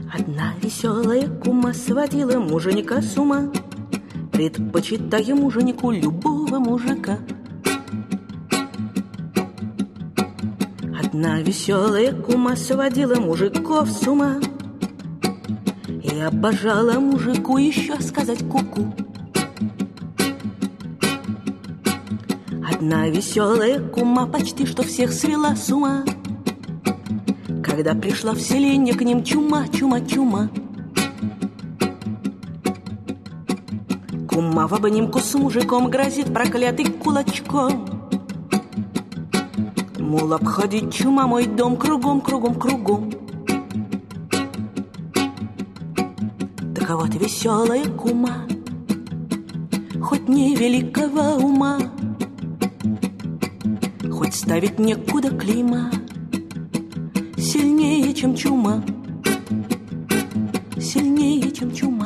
Одна веселая кума сводила муженька с ума, предпочитая муженику любого мужика. Одна веселая кума сводила мужиков с ума и обожала мужику еще сказать ку-ку. Одна веселая кума почти что всех свела с ума, когда пришла в селение к ним чума, чума, чума. Кума в обнимку с мужиком грозит проклятый кулачком, мол, обходить чума мой дом кругом, кругом, кругом. Так вот веселая кума, хоть не великого ума, хоть ставить некуда клейма, сильнее, чем чума, сильнее, чем чума.